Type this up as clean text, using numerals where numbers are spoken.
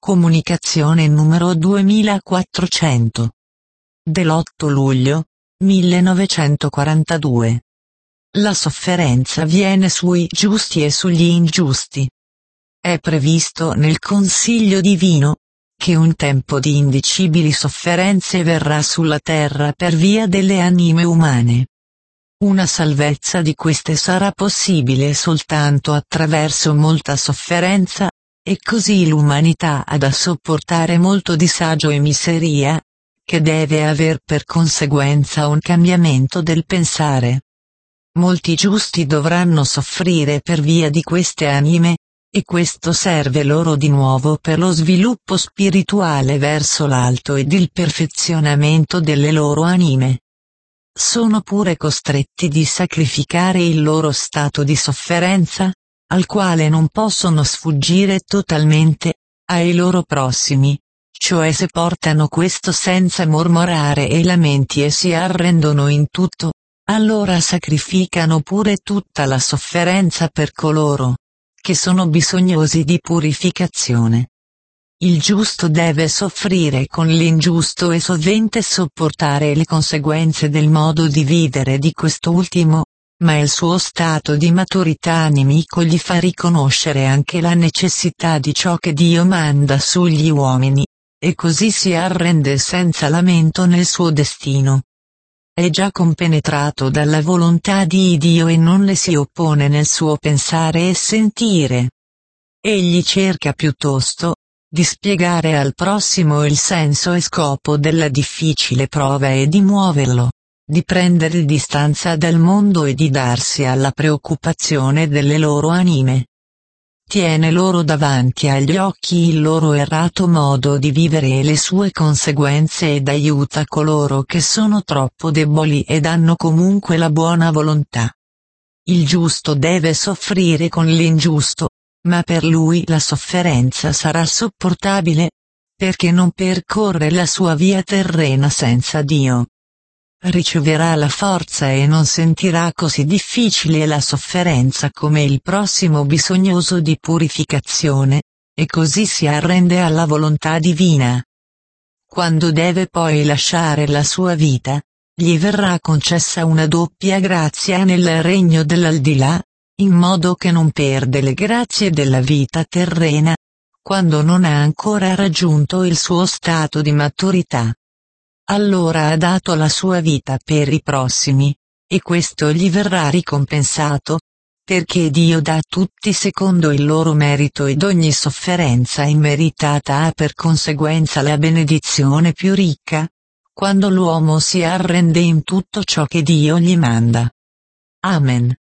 Comunicazione numero 2400. Dell'8 luglio 1942. La sofferenza viene sui giusti e sugli ingiusti. È previsto nel Consiglio divino che un tempo di indicibili sofferenze verrà sulla terra per via delle anime umane. Una salvezza di queste sarà possibile soltanto attraverso molta sofferenza, e così l'umanità ha da sopportare molto disagio e miseria, che deve aver per conseguenza un cambiamento del pensare. Molti giusti dovranno soffrire per via di queste anime, e questo serve loro di nuovo per lo sviluppo spirituale verso l'alto ed il perfezionamento delle loro anime. Sono pure costretti di sacrificare il loro stato di sofferenza, al quale non possono sfuggire totalmente, ai loro prossimi, cioè se portano questo senza mormorare e lamenti e si arrendono in tutto, allora sacrificano pure tutta la sofferenza per coloro che sono bisognosi di purificazione. Il giusto deve soffrire con l'ingiusto e sovente sopportare le conseguenze del modo di vivere di quest'ultimo, ma il suo stato di maturità animico gli fa riconoscere anche la necessità di ciò che Dio manda sugli uomini, e così si arrende senza lamento nel suo destino. È già compenetrato dalla volontà di Dio e non le si oppone nel suo pensare e sentire. Egli cerca piuttosto di spiegare al prossimo il senso e scopo della difficile prova e di muoverlo, di prendere distanza dal mondo e di darsi alla preoccupazione delle loro anime. Tiene loro davanti agli occhi il loro errato modo di vivere e le sue conseguenze ed aiuta coloro che sono troppo deboli ed hanno comunque la buona volontà. Il giusto deve soffrire con l'ingiusto, ma per lui la sofferenza sarà sopportabile, perché non percorre la sua via terrena senza Dio. Riceverà la forza e non sentirà così difficile la sofferenza come il prossimo bisognoso di purificazione, e così si arrende alla volontà divina. Quando deve poi lasciare la sua vita, gli verrà concessa una doppia grazia nel regno dell'aldilà, in modo che non perde le grazie della vita terrena, quando non ha ancora raggiunto il suo stato di maturità. Allora ha dato la sua vita per i prossimi, e questo gli verrà ricompensato, perché Dio dà a tutti secondo il loro merito ed ogni sofferenza immeritata ha per conseguenza la benedizione più ricca, quando l'uomo si arrende in tutto ciò che Dio gli manda. Amen.